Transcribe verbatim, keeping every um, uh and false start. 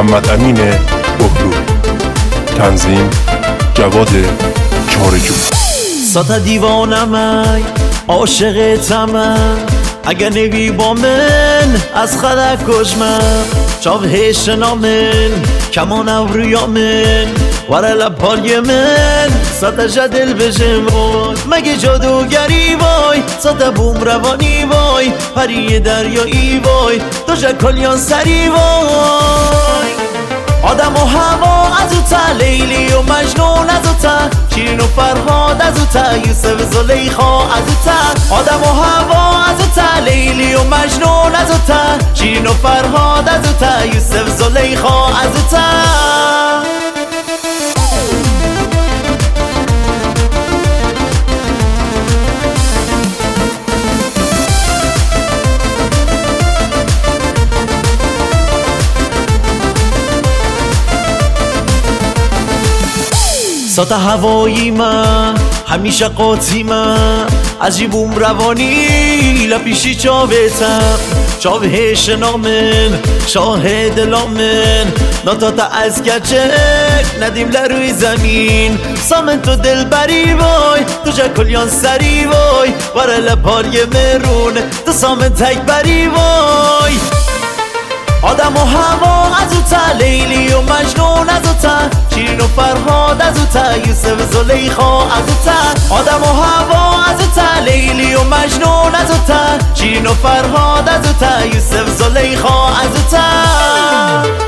محمد امین بهلول. تنظیم جواد چارجو. ساتا دیوانم عاشقتم، اگه نبی با من از خلق کشمم. چاوه شنامن کمان اوریامن وره لپای من ساتا جدل بشم وای. مگه جادوگری وای، ساتا بوم روانی وای، پری دریایی وای، تو کلیان سری وای. آدم و هوا از او تا، لیلی و مجنون از او تا، شیرین و فرهاد از او تا، یوسف زلیخا از او تا. آدم و هوا از او تا، لیلی و مجنون از او تا، شیرین و فرهاد از او تا، یوسف زلیخا از او تا. ساتا هوایی من همیشه قاطی من، عجیبوم روانی لپیشی چاوتم. چاوه شنامن شاهد لامن ناتاتا از گچه ندیم لروی زمین. سامن تو دل بری وای، تو جا کلیان سری وای، وره لپای مرون تو سامن تک بری وای. آدم و هوا از او تا، لیلی و مجنون از او تا، شیرین و فرهاد از او تا، یوسف زلیخا از او تا. آدم و هوا از او تا، لیلی و مجنون از او تا، شیرین و فرهاد از او تا، یوسف زلیخا از او تا.